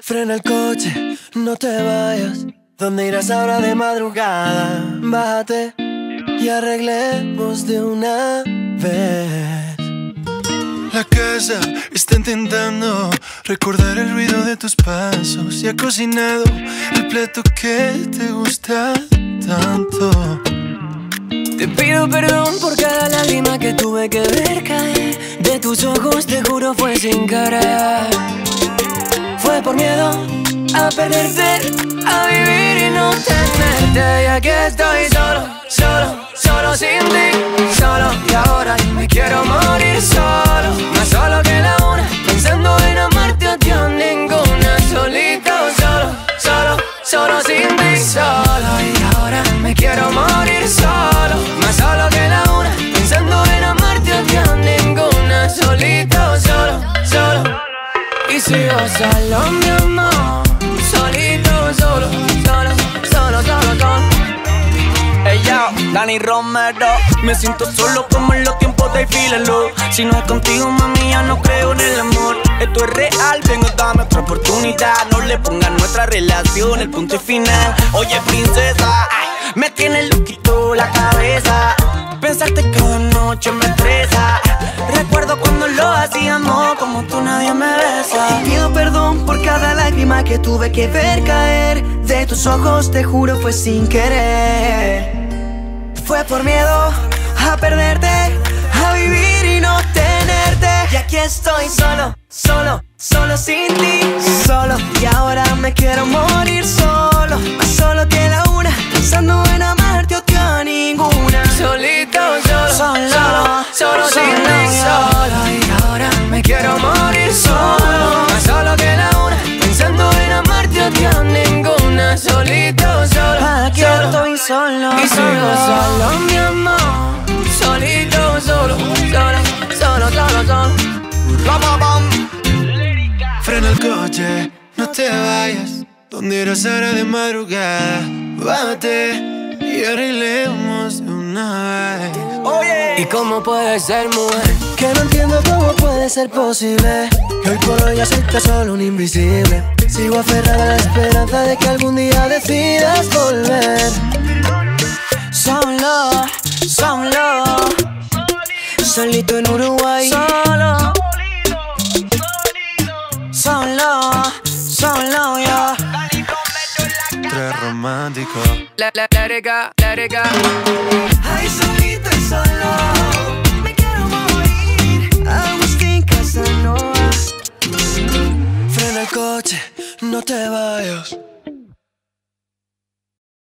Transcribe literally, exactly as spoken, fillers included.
Frena el coche, no te vayas. ¿Dónde irás ahora de madrugada? Bájate y arreglemos de una vez. La casa está intentando recordar el ruido de tus pasos y ha cocinado el plato que te gusta tanto. Te pido perdón por cada lágrima que tuve que ver caer de tus ojos, te juro fue sin querer. Fue por miedo a perderte, a vivir y no tenerte. Y aquí estoy solo, solo, solo sin ti, solo. Y ahora me quiero morir solo, más solo que la una, pensando en amarte a ti a ninguna. Solito, solo, solo, solo sin ti, solo. Y ahora me quiero morir solo, más solo que la una, pensando en amarte a ti a ninguna. Solito, solo, solo. Y sigo solo, mi amor. Solito, solo, solo, solo, solo, solo. Hey yo, Dani Romero. Me siento solo como en los tiempos de Filelo. Si no es contigo, mami, ya no creo en el amor. Esto es real, vengo, dame otra oportunidad. No le pongan nuestra relación el punto y final. Oye, princesa, ay, me tiene loquito la cabeza. Pensarte cada noche me estresa. Recuerdo cuando lo hacíamos como tú nadie me besa. Y pido perdón por cada lágrima que tuve que ver caer de tus ojos, te juro fue sin querer. Fue por miedo a perderte, a vivir y no tenerte. Y aquí estoy solo, solo, solo sin ti, solo. Y ahora me quiero morir solo, más solo que la una, pensando en amarte o a ninguna. Solito, solo, solo, solo, solo sin ti, solo. Y ahora me quiero morir solo, más solo que la una, pensando en amarte a ti a ninguna. Solito, solo, aquí solo, estoy solo, y sigo solo, mi amor. Solito, solo, solo, solo, solo, solo. Frena el coche, no te vayas. ¿Dónde irás ahora de madrugada? Bájate y arreglemos de una vez. Oye. ¿Y cómo puede ser, mujer? Que no entiendo cómo puede ser posible que hoy por hoy aceptas solo un invisible. Sigo aferrada a la esperanza de que algún día decidas volver. Solo, solo, solito en Uruguay. Solo, solo, solo yo. Tres romántico. La, la, la, rega, la, rega. Ay, solito y solo, me quiero morir. Agustín Casanova. Frena el coche, no te vayas.